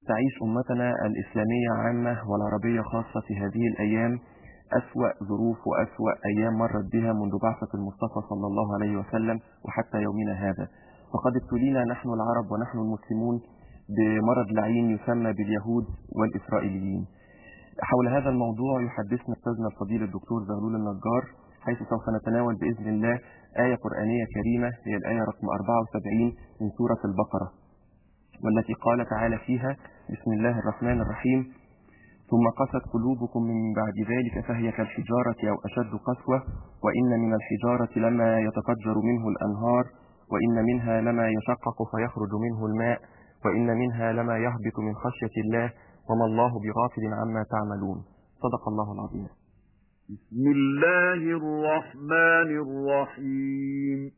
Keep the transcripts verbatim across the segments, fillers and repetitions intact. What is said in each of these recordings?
تعيش أمتنا الإسلامية عامة والعربية خاصة في هذه الأيام أسوأ ظروف وأسوأ أيام مرت بها منذ بعثة المصطفى صلى الله عليه وسلم وحتى يومنا هذا. فقد ابتلينا نحن العرب ونحن المسلمون بمرض لعين يسمى باليهود والإسرائيليين. حول هذا الموضوع يحدثنا أستاذنا الفضيل الدكتور زغلول النجار، حيث سوف نتناول بإذن الله آية قرآنية كريمة هي الآية رقم أربعة وسبعين من سورة البقرة، والتي قال تعالى فيها: بسم الله الرحمن الرحيم: ثم قست قلوبكم من بعد ذلك فهي كالحجارة أو أشد قسوة، وإن من الحجارة لما يتفجر منه الأنهار، وإن منها لما يشقق فيخرج منه الماء، وإن منها لما يهبط من خشية الله، وما الله بغافل عما تعملون. صدق الله العظيم. بسم الله الرحمن الرحيم.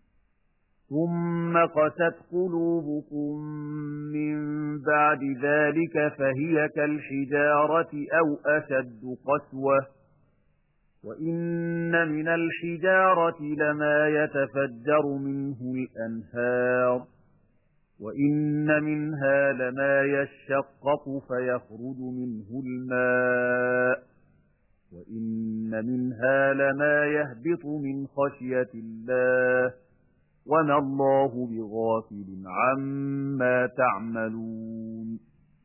ثم قست قلوبكم من بعد ذلك فهي كالحجارة أو أشد قسوة، وإن من الحجارة لما يتفجر منه الأنهار، وإن منها لما يشقق فيخرج منه الماء، وإن منها لما يهبط من خشية الله، وما الله بغافل عما تعملون.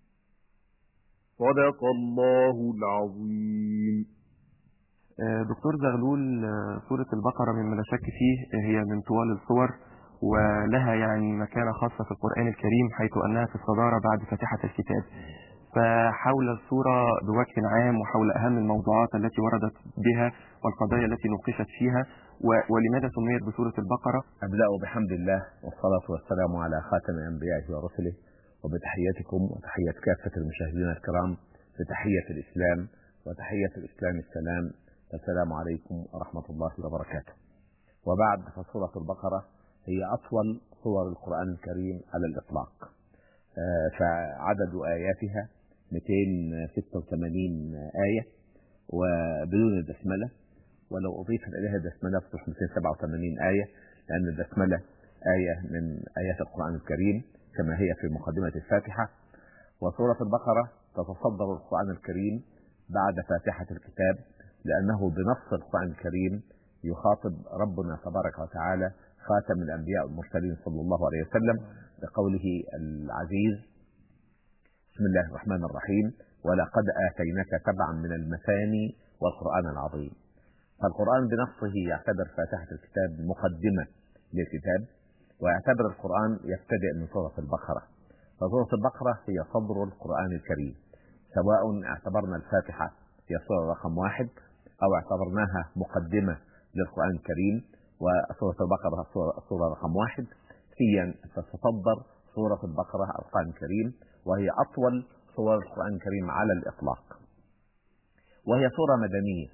صدق الله العظيم. دكتور زغلول، سورة البقرة مما لا شك فيه هي من طوال السور، ولها يعني مكانة خاصة في القرآن الكريم، حيث أنها في الصدارة بعد فاتحة الكتاب. فحول السورة بوجه عام وحول أهم الموضوعات التي وردت بها والقضايا التي نوقشت فيها، ولماذا سميت بسورة البقرة؟ أبدأ بحمد الله والصلاة والسلام على خاتم أنبيائه ورسله، وبتحياتكم وتحية كافة المشاهدين الكرام بتحية الإسلام، وتحية الإسلام السلام، السلام عليكم ورحمة الله وبركاته. وبعد، فسورة البقرة هي أطول سور القرآن الكريم على الإطلاق، فعدد آياتها مئتين وستة وثمانين آية وبدون البسملة، ولو أضيف إليها البسملة تصبح مئتين وسبعة وثمانين آية، لأن البسملة آية من آيات القرآن الكريم كما هي في مقدمة الفاتحة. وسورة البقرة تتصدر القرآن الكريم بعد فاتحة الكتاب، لأنه بنص القرآن الكريم يخاطب ربنا تبارك وتعالى خاتم الأنبياء والمرسلين صلى الله عليه وسلم بقوله العزيز: بسم الله الرحمن الرحيم: ولقد آتيناك سبعا من المثاني والقرآن العظيم. فالقرآن بنصه يعتبر فاتحة الكتاب مقدمة للكتاب، ويعتبر القرآن يبتدئ من سورة البقرة. فسورة البقرة هي صدر القرآن الكريم، سواء اعتبرنا الفاتحة هي سورة رقم واحد أو اعتبرناها مقدمة للقرآن الكريم، وسورة البقرة سورة رقم واحد، هي تتصدر سورة البقرة القرآن الكريم، وهي أطول سور القرآن الكريم على الإطلاق، وهي سورة مدنية،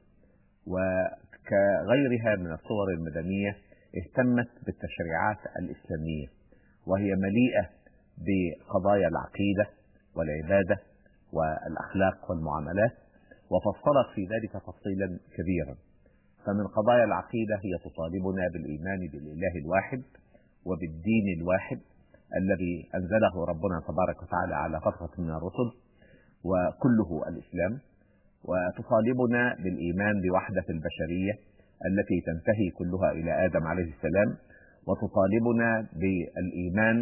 وكغيرها من السور المدنية اهتمت بالتشريعات الإسلامية، وهي مليئة بقضايا العقيدة والعبادة والأخلاق والمعاملات، وفصلت في ذلك تفصيلا كبيرا. فمن قضايا العقيدة هي تطالبنا بالإيمان بالإله الواحد وبالدين الواحد الذي أنزله ربنا تبارك وتعالى على فترة من الرسل، وكله الإسلام. وتطالبنا بالإيمان بوحدة البشرية التي تنتهي كلها إلى آدم عليه السلام، وتطالبنا بالإيمان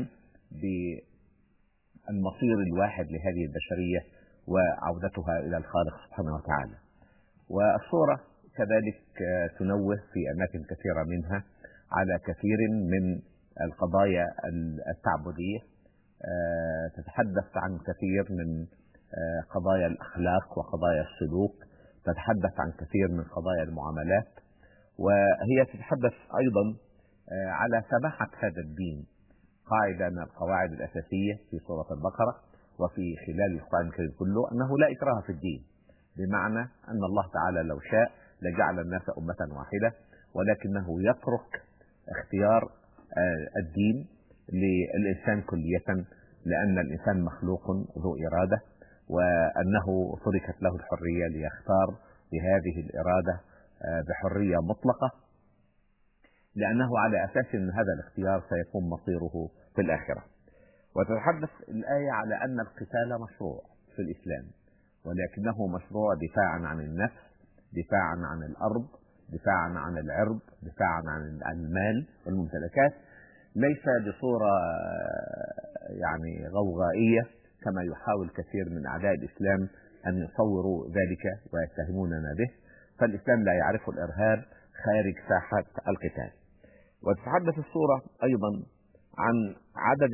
بالمصير الواحد لهذه البشرية وعودتها إلى الخالق سبحانه وتعالى. والسورة كذلك تنوه في أماكن كثيرة منها على كثير من القضايا التعبدية، تتحدث عن كثير من قضايا الأخلاق وقضايا السلوك، تتحدث عن كثير من قضايا المعاملات، وهي تتحدث أيضا على سماحة هذا الدين. قاعدة من القواعد الأساسية في سورة البقرة وفي خلال القرآن الكريم كله أنه لا إكراه في الدين، بمعنى أن الله تعالى لو شاء لجعل الناس أمة واحدة، ولكنه يترك اختيار الدين للإنسان كلية، لأن الإنسان مخلوق ذو إرادة، وأنه تركت له الحرية ليختار بهذه الإرادة بحرية مطلقة، لأنه على أساس أن هذا الاختيار سيكون مصيره في الآخرة. وتتحدث الآية على أن القتال مشروع في الإسلام، ولكنه مشروع دفاعا عن النفس، دفاعا عن الأرض، دفاعا عن العرض، دفاعا عن المال والممتلكات، ليس بصورة يعني غوغائية كما يحاول كثير من أعداء الإسلام أن يصوروا ذلك ويتهموننا به. فالإسلام لا يعرف الإرهاب خارج ساحة القتال. وتتحدث السورة أيضا عن عدد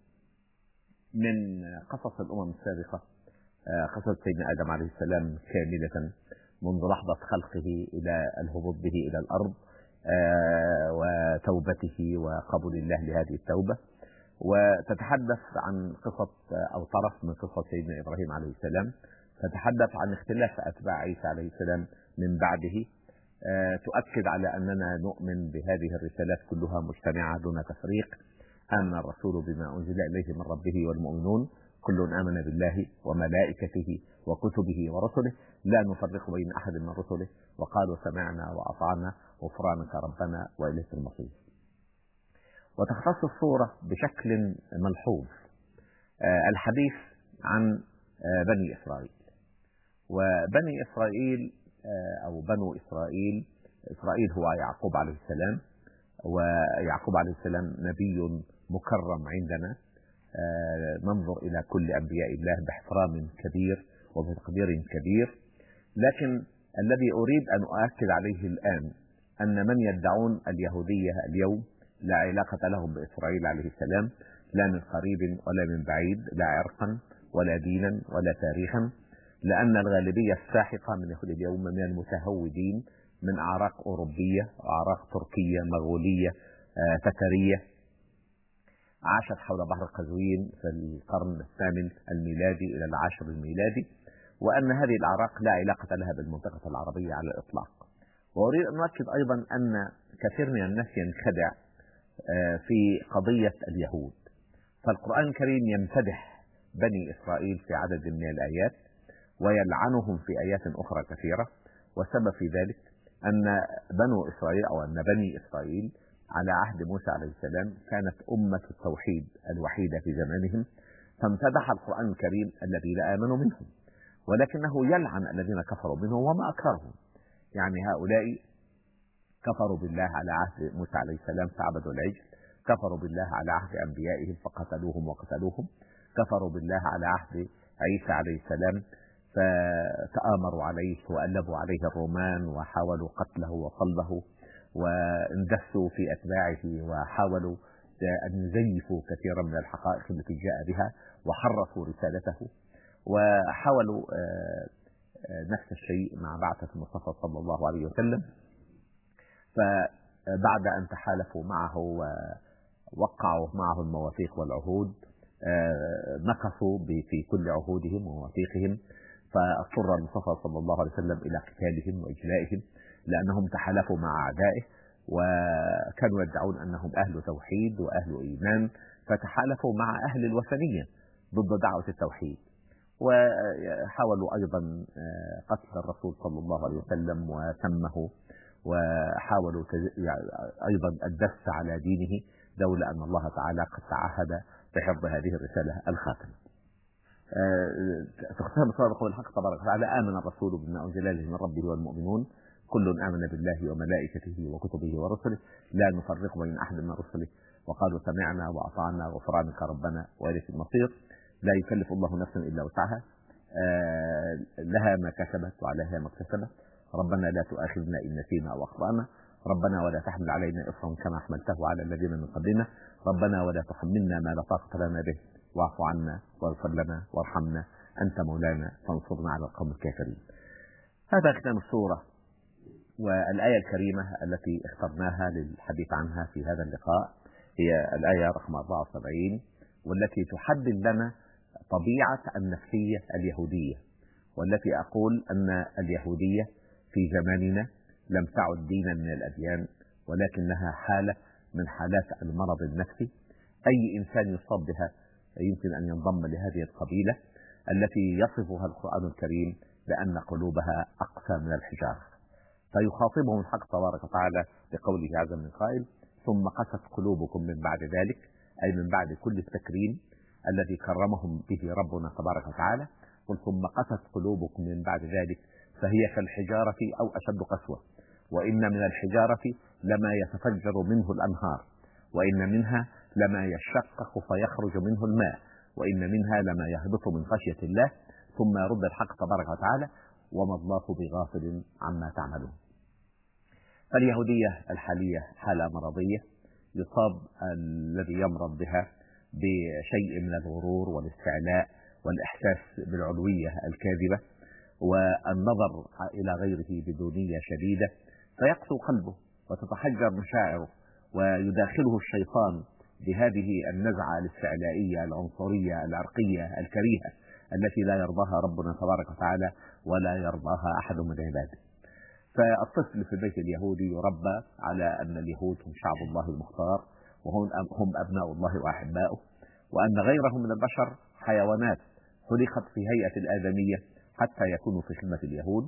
من قصص الأمم السابقة، قصص سيدنا آدم عليه السلام كاملة منذ لحظة خلقه إلى الهبوط به إلى الأرض، وتوبته وقبول الله لهذه التوبة. وتتحدث عن قصة أو طرف من قصة سيدنا إبراهيم عليه السلام، تتحدث عن اختلاف أتباع عيسى عليه السلام من بعده، تؤكد على أننا نؤمن بهذه الرسالات كلها مجتمعة دون تفريق. آمن الرسول بما أنزل إليه من ربه والمؤمنون كل آمن بالله وملائكته وكتبه ورسله لا نفرق بين أحد من رسله وقالوا سمعنا وأطعنا غفرانك ربنا وإليك المصير. وتختص الصورة بشكل ملحوظ الحديث عن بني إسرائيل. وبني إسرائيل أو بنو إسرائيل، إسرائيل هو يعقوب عليه السلام، ويعقوب عليه السلام نبي مكرم عندنا، ننظر إلى كل أنبياء الله باحترام كبير وبتقدير كبير. لكن الذي أريد أن أؤكد عليه الآن أن من يدعون اليهودية اليوم لا علاقة لهم بإسرائيل عليه السلام، لا من قريب ولا من بعيد، لا عرقا ولا دينا ولا تاريخا، لأن الغالبية الساحقة من يهود اليوم من المتهودين من أعراق أوروبية وأعراق تركية مغولية تترية عاشت حول بحر قزوين في القرن الثامن الميلادي إلى العاشر الميلادي، وأن هذه الأعراق لا علاقة لها بالمنطقة العربية على الإطلاق. وأريد أن أؤكد أيضا أن كثير من الناس ينخدع في قضية اليهود. فالقرآن الكريم يمتدح بني إسرائيل في عدد من الآيات ويلعنهم في آيات أخرى كثيرة، والسبب في ذلك أن بنو إسرائيل أو أن بني إسرائيل على عهد موسى عليه السلام كانت أمة التوحيد الوحيدة في زمانهم، فامتدح القرآن الكريم الذين آمنوا منهم، ولكنه يلعن الذين كفروا منهم وما أكثرهم. يعني هؤلاء كفروا بالله على عهد موسى عليه السلام فعبدوا العجل، كفروا بالله على عهد أنبيائهم فقتلوهم وقتلوهم، كفروا بالله على عهد عيسى عليه السلام فتآمروا عليه وألبوا عليه الرومان وحاولوا قتله وصلبه واندسوا في أتباعه وحاولوا أن يزيفوا كثيرا من الحقائق التي جاء بها وحرفوا رسالته، وحاولوا نفس الشيء مع بعثة المصطفى صلى الله عليه وسلم. فبعد أن تحالفوا معه ووقعوا معه المواثيق والعهود نقصوا في كل عهودهم ومواثيقهم، فاضطر المصطفى صلى الله عليه وسلم إلى قتالهم وإجلائهم لأنهم تحالفوا مع أعدائه وكانوا يدعون أنهم أهل توحيد وأهل إيمان، فتحالفوا مع أهل الوثنية ضد دعوة التوحيد، وحاولوا أيضا قتل الرسول صلى الله عليه وسلم وسمه، وحاولوا أيضا الدس على دينه لولا أن الله تعالى قد تعهد بحفظ هذه الرسالة الخاتمة. تختم صورة قول الحق تبارك وتعالى: آمن الرسول بما أنزل إليه من ربه والمؤمنون كل آمن بالله وملائكته وكتبه ورسله لا نفرق بين أحد من رسله وقالوا سمعنا وأطعنا غفرانك ربنا وإليك المصير. لا يكلف الله نفسا إلا وسعها، لها ما كسبت وعليها ما اكتسبت. ربنا لا تؤاخذنا إن نسينا أو أخطأنا، ربنا ولا تحمل علينا إصرا كما حملته على الذين من قبلنا، ربنا ولا تحملنا ما لا طاقة لنا به واعف عنا واغفر لنا وارحمنا أنت مولانا فانصرنا على القوم الكافرين. هذا ختام السورة. والآية الكريمة التي اخترناها للحديث عنها في هذا اللقاء هي الآية رقم أربعة وسبعين، والتي تحدد لنا طبيعة النفسية اليهودية، والتي أقول أن اليهودية في زماننا لم تعد دينا من الأديان، ولكنها حالة من حالات المرض النفسي. أي إنسان يصاب بها يمكن أن ينضم لهذه القبيلة التي يصفها القرآن الكريم بأن قلوبها أقسى من الحجارة. فيخاطبهم الحق تبارك وتعالى بقوله عز من قائل: ثم قست قلوبكم من بعد ذلك، أي من بعد كل التكريم الذي كرمهم به ربنا تبارك وتعالى. قل ثم قست قلوبكم من بعد ذلك فهي كالحجارة أو أشد قسوة، وإن من الحجارة لما يتفجر منه الأنهار، وإن منها لما يشقق فيخرج منه الماء، وإن منها لما يهبط من خشية الله ثم يرد الحق تبارك وتعالى وما الله بغافل عما تعملون. فاليهودية الحالية حالة مرضية يصاب الذي يمرض بها بشيء من الغرور والاستعلاء والإحساس بالعلوية الكاذبة والنظر إلى غيره بدونية شديدة، فيقسو قلبه وتتحجر مشاعره ويداخله الشيطان بهذه النزعة الاستعلائية العنصرية العرقية الكريهة التي لا يرضاها ربنا تبارك وتعالى ولا يرضاها أحد من عباده. فالطفل في البيت اليهودي يربى على أن اليهود هم شعب الله المختار وهم هم أبناء الله وأحباؤه، وأن غيرهم من البشر حيوانات خلقت في هيئة الآدمية حتى يكونوا في خدمة اليهود.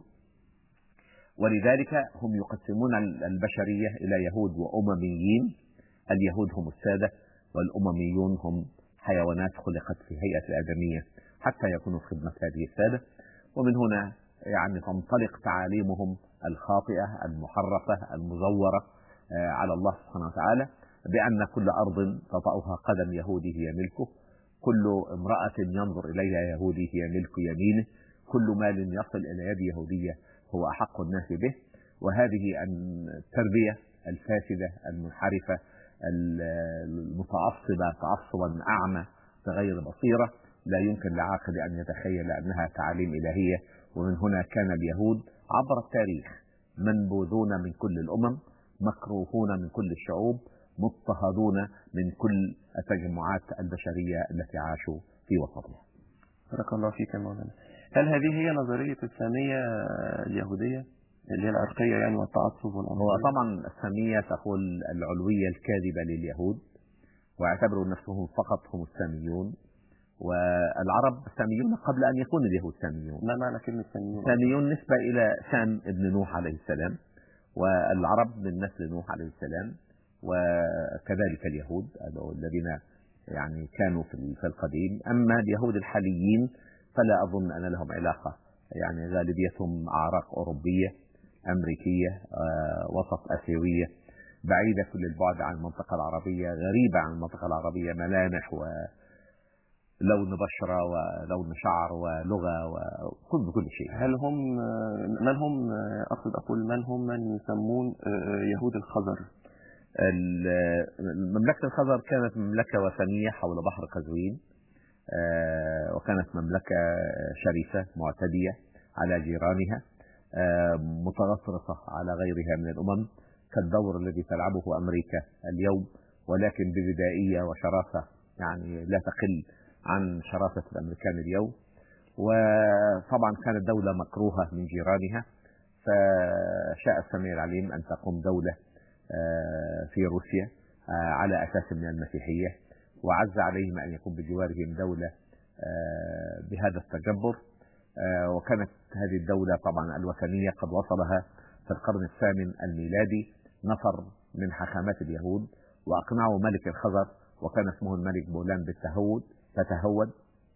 ولذلك هم يقسمون البشرية إلى يهود وأمميين، اليهود هم السادة والأمميون هم حيوانات خلقت في هيئة الآدمية حتى يكونوا في خدمة هذه السادة. ومن هنا يعني تنطلق تعاليمهم الخاطئة المحرفة المزورة على الله سبحانه وتعالى بأن كل أرض تطأها قدم يهودي هي ملكه، كل امرأة ينظر إليها يهودي هي ملك يمينه، كل مال يصل إلى يد يهودية هو أحق الناس به. وهذه التربية الفاسدة المنحرفة المتعصبة تعصبا أعمى بغير بصيرة لا يمكن لعاقل أن يتخيل أنها تعاليم إلهية. ومن هنا كان اليهود عبر التاريخ منبوذون من كل الأمم، مكروهون من كل الشعوب، مضطهدون من كل التجمعات البشرية التي عاشوا في وسطها. بارك الله فيك يا مولانا. هل هذه هي نظرية السامية اليهودية اللي هي العرقية يعني والتعصب والعنصرية؟ هو طبعا السامية تقول العلوية الكاذبة لليهود واعتبروا نفسهم فقط هم الساميون، والعرب ساميون قبل أن يكون اليهود ساميون. ما معنى كلمة ساميون؟ ساميون نسبة إلى سام ابن نوح عليه السلام، والعرب من نسل نوح عليه السلام، وكذلك اليهود الذين يعني كانوا في القديم. أما اليهود الحاليين فلا أظن أن لهم علاقة، يعني غالبيتهم أعراق أوروبية أمريكية وسط آسيوية بعيدة كل البعد عن المنطقة العربية، غريبة عن المنطقة العربية، ملامح و لون بشرة ولون شعر ولغة وكل كل شيء. هل هم من هم أقصد أقول من هم من يسمون يهود الخزر؟ مملكة الخزر كانت مملكة وثنية حول بحر قزوين، وكانت مملكة شريفة معتدية على جيرانها، متغطرسة على غيرها من الأمم كالدور الذي تلعبه أمريكا اليوم، ولكن ببدائية وشراسة يعني لا تقل عن شراسة الأمريكان اليوم. وطبعا كانت دولة مكروهة من جيرانها، فشاء السميع العليم أن تقوم دولة في روسيا على أساس من المسيحية، وعز عليهم أن يكون بجوارهم دولة بهذا التجبر. وكانت هذه الدولة طبعا الوثنية قد وصلها في القرن الثامن الميلادي نفر من حاخامات اليهود وأقنعوا ملك الخزر، وكان اسمه الملك بولان بالتهود فتهود،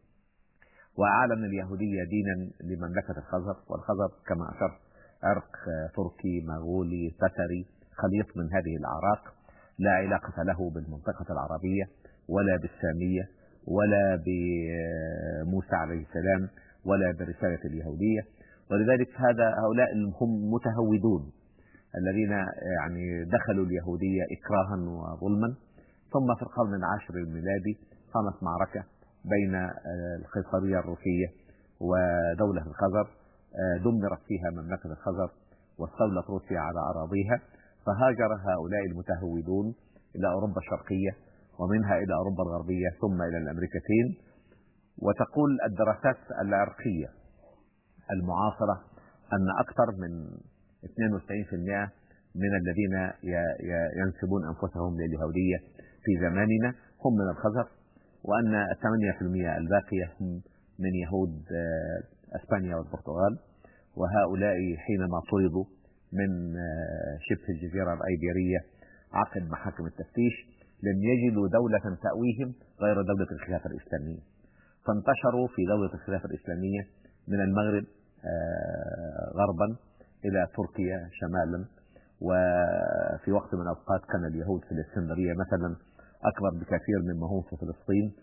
وأعلن اليهودية دينا لمملكة الخزر. والخزر كما أشرت عرق تركي مغولي تتري خليط من هذه الأعراق، لا علاقة له بالمنطقة العربية ولا بالسامية ولا بموسى عليه السلام ولا برسالة اليهودية. ولذلك هذا هؤلاء هم متهودون الذين يعني دخلوا اليهودية إكراها وظلما. ثم في القرن العاشر الميلادي قامت معركة بين القيصرية الروسية ودولة الخزر، دمرت فيها مملكة الخزر واستولت روسيا على أراضيها، فهاجر هؤلاء المتهودون إلى أوروبا الشرقية ومنها إلى أوروبا الغربية ثم إلى الأمريكتين. وتقول الدراسات العرقية المعاصرة أن أكثر من اثنين وتسعين بالمئة من الذين ينسبون أنفسهم لليهودية في زماننا هم من الخزر، وأن ثمانية بالمئة الباقية هم من يهود أسبانيا والبرتغال. وهؤلاء حينما طردوا من شبه الجزيرة الأيبيرية عقب محاكم التفتيش لم يجدوا دولة تأويهم غير دولة الخلافة الإسلامية، فانتشروا في دولة الخلافة الإسلامية من المغرب غربا إلى تركيا شمالا. وفي وقت من الأوقات كان اليهود في الإسكندرية مثلا أكبر بكثير مما هم في فلسطين.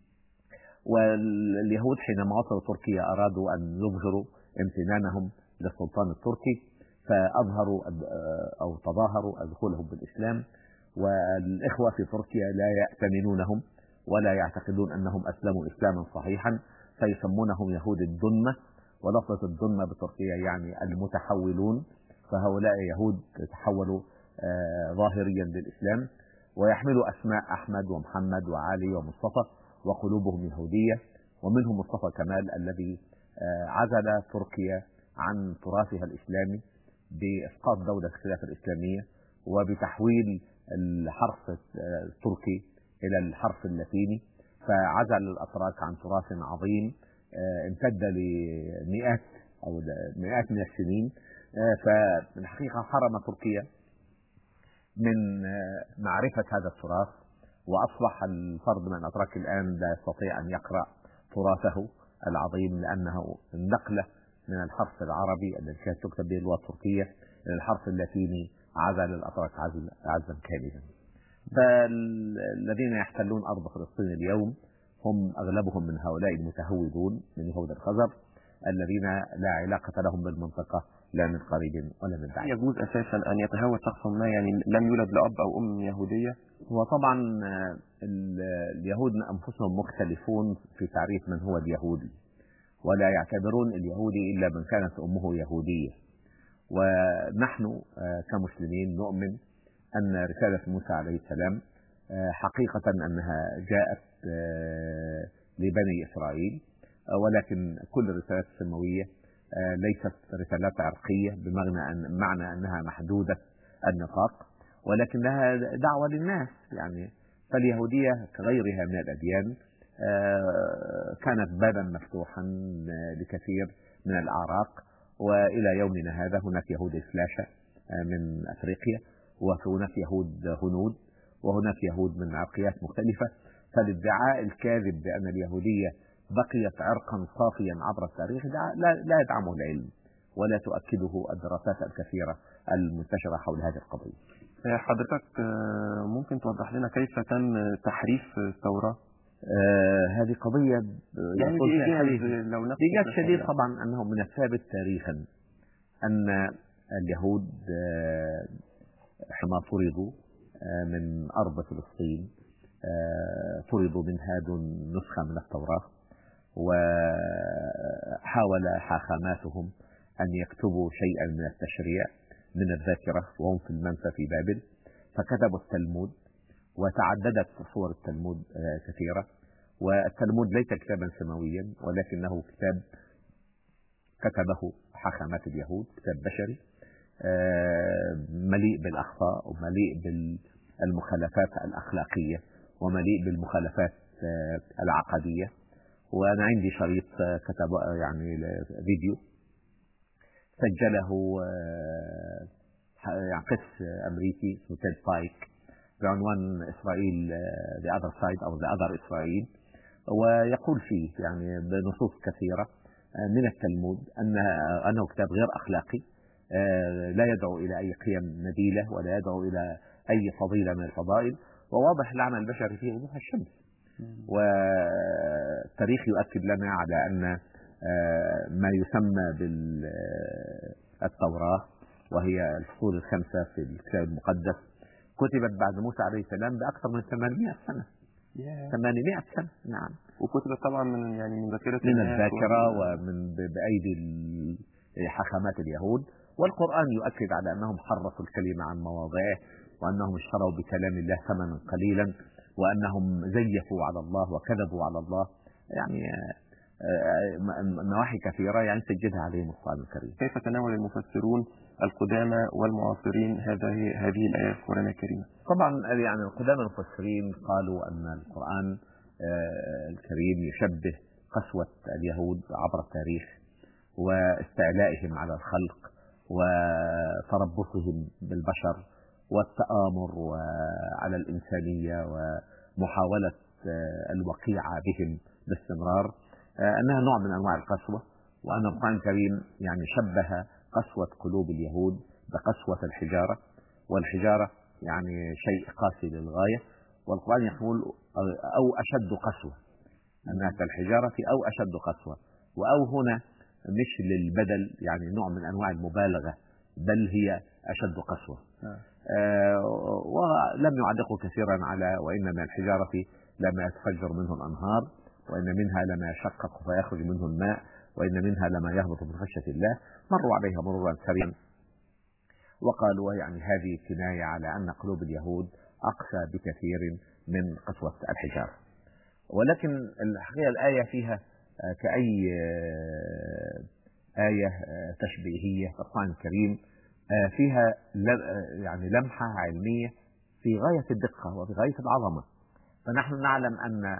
واليهود حينما وصلوا تركيا أرادوا أن يظهروا امتنانهم للسلطان التركي، فأظهروا أو تظاهروا دخولهم بالإسلام، والإخوة في تركيا لا يأتمنونهم ولا يعتقدون أنهم أسلموا إسلاما صحيحا، فيسمونهم يهود الدنمة، ولفظة الدنمة بتركيا يعني المتحولون، فهؤلاء يهود تحولوا ظاهريا للإسلام ويحملوا أسماء أحمد ومحمد وعلي ومصطفى وقلوبهم يهودية. ومنهم مصطفى كمال الذي عزل تركيا عن تراثها الإسلامي بإسقاط دولة الخلافة الإسلامية وبتحويل الحرف التركي إلى الحرف اللاتيني، فعزل الأتراك عن تراث عظيم امتد لمئات أو مئات من السنين. فالحقيقة حرم تركيا من معرفة هذا التراث، وأصبح الفرد من الأتراك الآن لا يستطيع أن يقرأ تراثه العظيم، لأنه النقلة من الحرف العربي الذي كانت تكتب به اللغة التركية إلى الحرف اللاتيني عزل الأتراك عزل عزلا كاملا. فالذين يحتلون أرض فلسطين اليوم هم أغلبهم من هؤلاء المتهودون من يهود الخزر الذين لا علاقة لهم بالمنطقة لا من قريب ولا من بعيد. يجوز أساسا أن يتهود شخص ما يعني لم يولد لأب أو أم يهودية؟ وطبعا اليهود أنفسهم مختلفون في تعريف من هو اليهودي، ولا يعتبرون اليهودي إلا من كانت أمه يهودية. ونحن كمسلمين نؤمن أن رسالة موسى عليه السلام حقيقة أنها جاءت لبني إسرائيل، ولكن كل الرسالات السماوية ليست رسالات عرقية بمعنى أن معنى أنها محدودة النطاق، ولكنها دعوة للناس. يعني فاليهودية كغيرها من الأديان كانت بابا مفتوحا لكثير من الأعراق، وإلى يومنا هذا هناك يهود إسلاشة من أفريقيا، وهناك يهود هنود، وهناك يهود من عرقيات مختلفة. فالادعاء الكاذب بأن اليهودية بقيت عرقا صافيا عبر التاريخ لا يدعمه العلم ولا تؤكده الدراسات الكثيرة المنتشرة حول هذه القضية. حضرتك ممكن توضح لنا كيف تم تحريف التوراة؟ آه هذه قضية يعني بإيجاز شديد. طبعا أنه من الثابت تاريخا أن اليهود آه حما طردوا آه من أرض فلسطين آه طردوا منها دون نسخة من التوراة، وحاول حاخاماتهم أن يكتبوا شيئا من التشريع من الذاكرة وهم في المنفى في بابل، فكتبوا التلمود، وتعددت صور التلمود كثيرة. والتلمود ليس كتابا سماويا ولكنه كتاب كتبه حاخامات اليهود، كتاب بشري مليء بالأخطاء ومليء بالمخالفات الأخلاقية ومليء بالمخالفات العقدية. وأنا عندي شريط كتب يعني فيديو سجله يعني قس أمريكي اسمه تيد بايك بعنوان إسرائيل the other side أو the other إسرائيل، ويقول فيه يعني بنصوص كثيرة من التلمود أن أنه كتاب غير أخلاقي، لا يدعو إلى أي قيم نبيلة ولا يدعو إلى أي فضيلة من الفضائل، وواضح العمل البشري فيه وضوح الشمس. والتاريخ يؤكد لنا على أن ما يسمى بالتوراة وهي الفصول الخمسة في الكتاب المقدس كتبت بعد موسى عليه السلام بأكثر من ثمانمائة سنة. ثمانمائة سنة نعم. وكتبت طبعا من يعني من ذاكرة من الذاكرة ومن بأيدي حاخامات اليهود. والقرآن يؤكد على أنهم حرفوا الكلمة عن مواضعه، وأنهم اشتروا بكلام الله ثمنا قليلا، وأنهم زيفوا على الله وكذبوا على الله. يعني نواحي كثيرة يعني سجلها عليهم القرآن الكريم. كيف تناول المفسرون القدامى والمعاصرين هذه هذه الآية في القرآن الكريم؟ طبعا يعني القدامى المفسرين قالوا أن القرآن الكريم يشبه قسوة اليهود عبر التاريخ واستعلائهم على الخلق وتربصهم بالبشر والتآمر على الإنسانية ومحاولة الوقيعة بهم باستمرار، أنها نوع من أنواع القسوة. وأن القرآن الكريم يعني شبه قسوة قلوب اليهود بقسوة الحجارة، والحجارة يعني شيء قاسي للغاية، والقرآن يقول أو أشد قسوة، أنها كالحجارة أو أشد قسوة. وأو هنا مش للبدل، يعني نوع من أنواع المبالغة، بل هي أشد قسوة. آه ولم يعلقوا كثيرا على وإن من الحجارة لما يتفجر منه الأنهار، وإن منها لما يشقق فيخرج منه الماء، وإن منها لما يهبط من خشية الله. مروا عليها مرورا سريعا وقالوا يعني هذه كناية على أن قلوب اليهود أقسى بكثير من قسوة الحجارة. ولكن الحقيقة الآية فيها كأي آية تشبيهية في القرآن الكريم، فيها يعني لمحة علمية في غاية الدقة وفي غاية العظمة. فنحن نعلم أن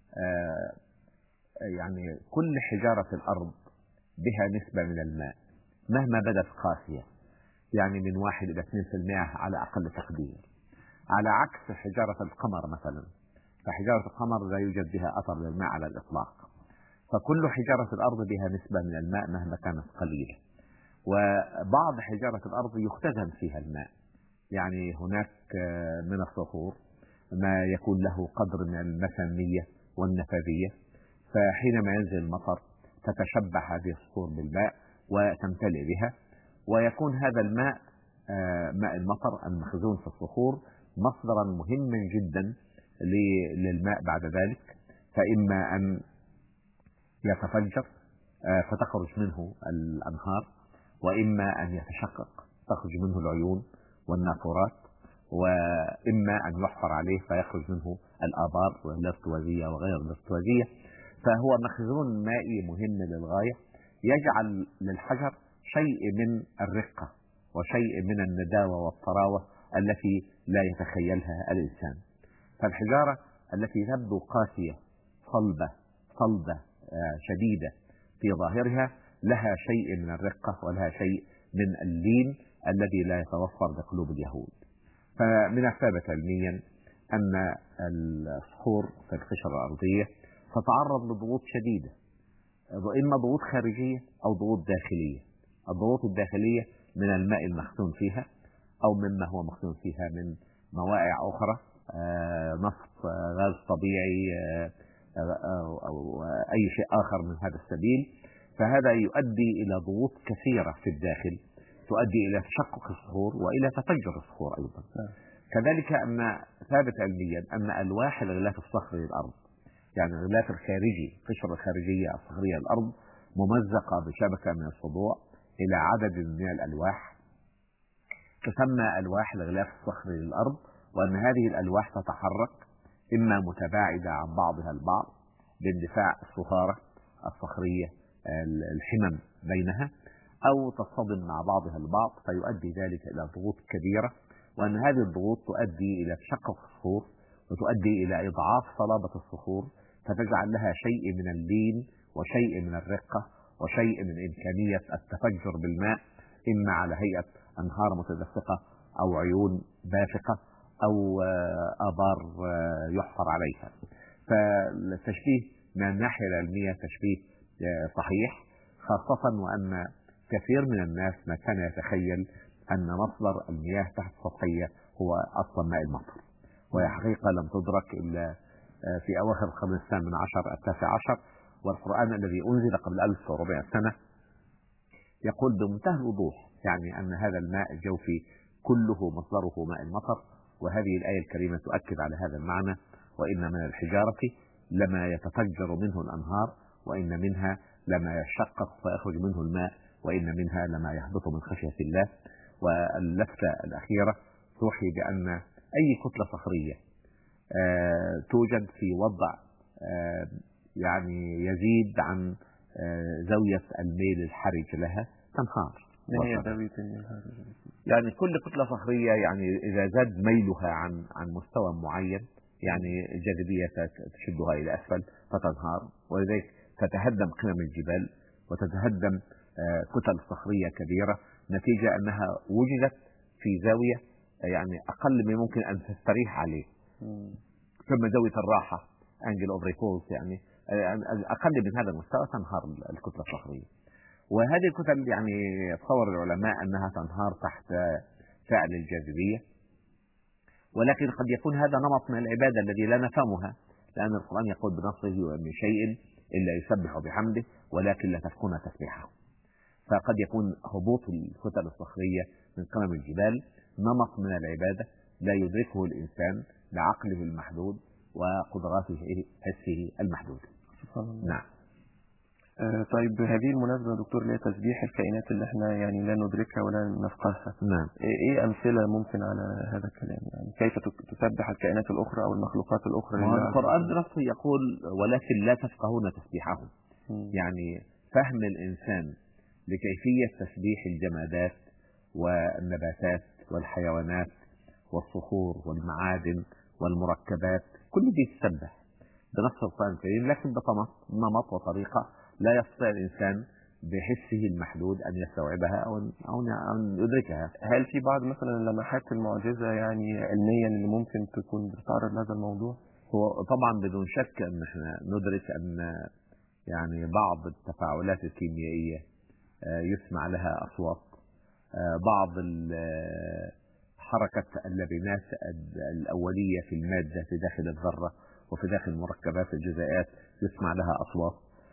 يعني كل حجارة في الأرض بها نسبة من الماء مهما بدت قاسية، يعني من واحد إلى اثنين في المئة على أقل تقدير، على عكس حجارة القمر مثلا. فحجارة القمر لا يوجد بها أثر للماء على الإطلاق. فكل حجارة الأرض بها نسبة من الماء مهما كانت قليلة. وبعض حجارة الأرض يختزن فيها الماء، يعني هناك من الصخور ما يكون له قدر من المسامية والنفاذية، فحينما ينزل المطر تتشبع هذه الصخور بالماء وتمتلئ بها، ويكون هذا الماء ماء المطر المخزون في الصخور مصدرا مهما جدا للماء بعد ذلك. فإما أن يتفجر فتخرج منه الأنهار، وإما أن يتشقق تخرج منه العيون والنافورات، وإما أن يحفر عليه فيخرج منه الآبار الارتوازية وغير الارتوازية. فهو مخزون مائي مهم للغاية، يجعل للحجر شيء من الرقة وشيء من النداوة والطراوة التي لا يتخيلها الإنسان. فالحجارة التي تبدو قاسية صلبة صلبة شديدة في ظاهرها لها شيء من الرقة ولها شيء من اللين الذي لا يتوفر لقلوب اليهود. فمن الثابت علميا أن الصخور في القشرة الأرضية تتعرض لضغوط شديدة، إما ضغوط خارجية أو ضغوط داخلية. الضغوط الداخلية من الماء المخزون فيها أو مما هو مخزون فيها من موائع أخرى، نفط، غاز طبيعي، أو أي شيء آخر من هذا السبيل. فهذا يؤدي إلى ضغوط كثيرة في الداخل تؤدي إلى تشقق الصخور وإلى تفجر الصخور أيضا. كذلك أن ثابت علميا أن ألواح الغلاف الصخري للأرض، يعني الغلاف الخارجي القشرة الخارجية الصخرية للأرض ممزقة بشبكة من الصدوع إلى عدد من الألواح تسمى ألواح الغلاف الصخري للأرض. وأن هذه الألواح تتحرك إما متباعدة عن بعضها البعض باندفاع الصخارة الصخرية الحمم بينها، أو تصطدم مع بعضها البعض فيؤدي ذلك إلى ضغوط كبيرة. وأن هذه الضغوط تؤدي إلى تشقق الصخور وتؤدي إلى إضعاف صلابة الصخور، فتجعل لها شيء من اللين وشيء من الرقة وشيء من إمكانية التفجر بالماء، إما على هيئة أنهار متدفقة أو عيون بافقة أو آبار يحفر عليها. فالتشبيه من الناحية العلمية تشبيه صحيح، خاصة وأن كثير من الناس ما كان يتخيل أن مصدر المياه تحت السطحية هو أصلا ماء المطر، وهي حقيقة لم تدرك إلا في أواخر القرن الثامن عشر التاسع عشر. والقرآن الذي أنزل قبل ألف وأربعمائة سنة يقول بمنتهى الوضوح يعني أن هذا الماء الجوفي كله مصدره ماء المطر. وهذه الآية الكريمة تؤكد على هذا المعنى: وإن من الحجارة لما يتفجر منه الأنهار، وإن منها لما يشقق فيخرج منه الماء، وإن منها لما يهبط من خشية الله. واللفتة الأخيرة توحي بأن أي كتلة صخرية توجد في وضع يعني يزيد عن زاوية الميل الحرج لها تنهار. يعني كل كتلة صخرية يعني إذا زاد ميلها عن عن مستوى معين يعني الجاذبية تشدها إلى أسفل فتنهار، ولذلك تتهدم قمم الجبال وتتهدم كتل صخرية كبيرة نتيجة أنها وجدت في زاوية يعني أقل ما ممكن أن تستريح عليه. ثم زاوية الراحة أنجل أوف ريبوز، يعني أقل من هذا المستوى تنهار الكتلة الصخرية. وهذه الكتل يعني تصور العلماء أنها تنهار تحت فعل الجاذبية، ولكن قد يكون هذا نمط من العبادة الذي لا نفهمها، لأن القرآن يقول بنصه ومن شيء إلا يسبح بحمده ولكن لا تفقهون تسبيحه. فقد يكون هبوط الكتل الصخرية من قمم الجبال نمط من العبادة لا يدركه الإنسان بعقله المحدود وقدراته حسه المحدود. نعم. آه طيب هذه المناسبة دكتور اللي هي تسبيح الكائنات اللي احنا يعني لا ندركها ولا نفقهها. نعم. ايه امثلة ممكن على هذا الكلام؟ يعني كيف تسبح الكائنات الاخرى او المخلوقات الاخرى؟ القرآن نفسه يقول ولكن لا تفقهون تسبيحهم. يعني فهم الإنسان لكيفية تسبيح الجمادات والنباتات والحيوانات والصخور والمعادن والمركبات كل دي تسبح بنص القرآن الكريم، لكن بنمط وطريقة لا يستطيع الإنسان بحسه المحدود أن يستوعبها أو أن يدركها. هل في بعض مثلا لمحات المعجزة يعني علميا اللي ممكن تكون بتتعرض لهذا الموضوع؟ هو طبعا بدون شك أن احنا ندرك أن يعني بعض التفاعلات الكيميائية يسمع لها أصوات، بعض حركة اللبنات الأولية في المادة في داخل الذرة وفي داخل مركبات الجزيئات يسمع لها أصوات،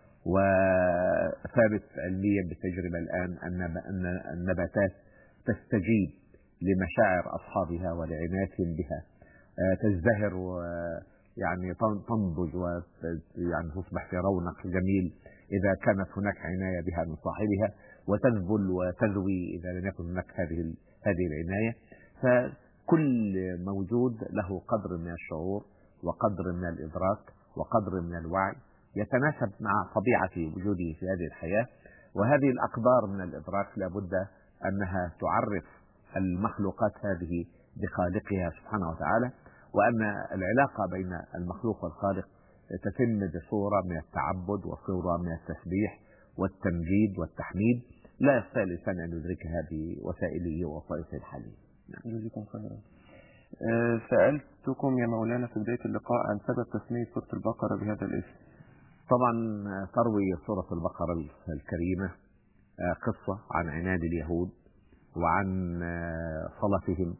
وثابت علميا بالتجربة الآن أن النباتات تستجيب لمشاعر أصحابها ولعنايتهم بها، تزدهر ويعني تنضج ويعني تصبح في رونق جميل إذا كانت هناك عناية بها من صاحبها، وتذبل وتذوي إذا لم يكن هناك هذه هذه العناية. فكل موجود له قدر من الشعور وقدر من الإدراك وقدر من الوعي يتناسب مع طبيعة وجوده في هذه الحياة، وهذه الأقدار من الإدراك لابد أنها تعرف المخلوقات هذه بخالقها سبحانه وتعالى، وأن العلاقة بين المخلوق والخالق تتم بصورة من التعبد وصورة من التسبيح والتمجيد والتحميد لا يستطيع الإنسان أن يدركها بوسائله ووسائله الحالية. جزاكم خيرا. أه سألتكم يا مولانا في بداية اللقاء عن سبب تسمية سورة البقرة بهذا الاسم. طبعا تروي سورة البقرة الكريمة قصة عن عناد اليهود وعن صلتهم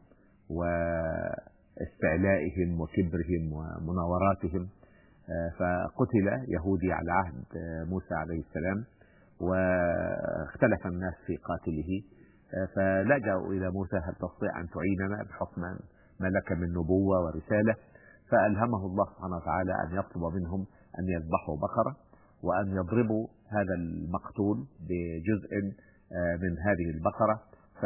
واستعلائهم وكبرهم ومناوراتهم، فقتل يهودي على عهد موسى عليه السلام واختلف الناس في قاتله، فلجأوا إلى موسى هل تستطيع أن تعيننا بحكم ما لك من نبوة ورسالة؟ فألهمه الله سبحانه وتعالى أن يطلب منهم أن يذبحوا بقرة وأن يضربوا هذا المقتول بجزء من هذه البقرة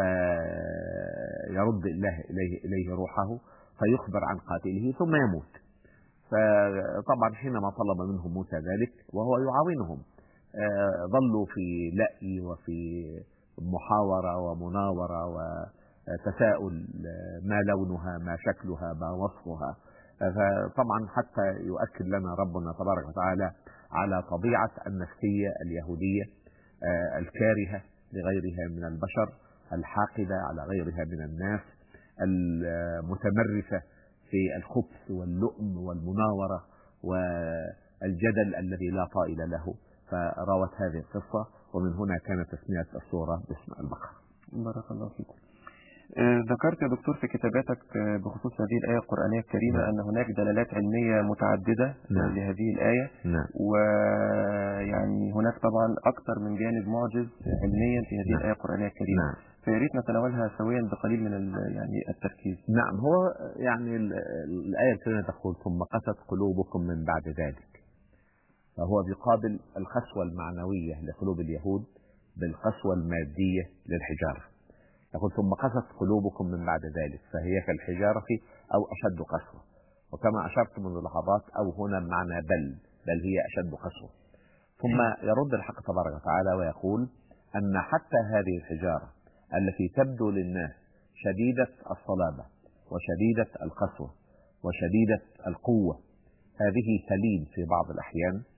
فيرد الله إليه, إليه روحه فيخبر عن قاتله ثم يموت. فطبعا حينما طلب منهم موسى ذلك وهو يعاونهم ظلوا في لأي وفي محاورة ومناورة وتساؤل ما لونها ما شكلها ما وصفها. فطبعا حتى يؤكد لنا ربنا تبارك وتعالى على طبيعة النفسية اليهودية الكارهة لغيرها من البشر، الحاقدة على غيرها من الناس، المتمرسة في الخبث واللؤم والمناورة والجدل الذي لا طائل له. فروت هذه القصة ومن هنا كانت تسمية السورة باسم البقرة. بارك الله فيكم. ذكرت يا دكتور في كتاباتك بخصوص هذه الآية القرآنية الكريمة نعم. أن هناك دلالات علمية متعددة نعم. لهذه الآية نعم. ويعني هناك طبعا أكثر من جانب معجز علميا في هذه نعم. الآية القرآنية الكريمة نعم. فياريت نتناولها سويا بقليل من يعني التركيز. نعم. هو يعني الآية الكريمة تقول ثم قست قلوبكم من بعد ذلك، فهو بيقابل القسوة المعنوية لقلوب اليهود بالقسوة المادية للحجارة. يقول ثم قست قلوبكم من بعد ذلك فهي كالحجارة أو أشد قسوة، وكما أشرت منذ لحظات أو هنا معنى بل بل هي أشد قسوة. ثم يرد الحق تبارك وتعالى ويقول أن حتى هذه الحجارة التي تبدو للناس شديدة الصلابة وشديدة القسوة وشديدة القوة هذه تلين في بعض الأحيان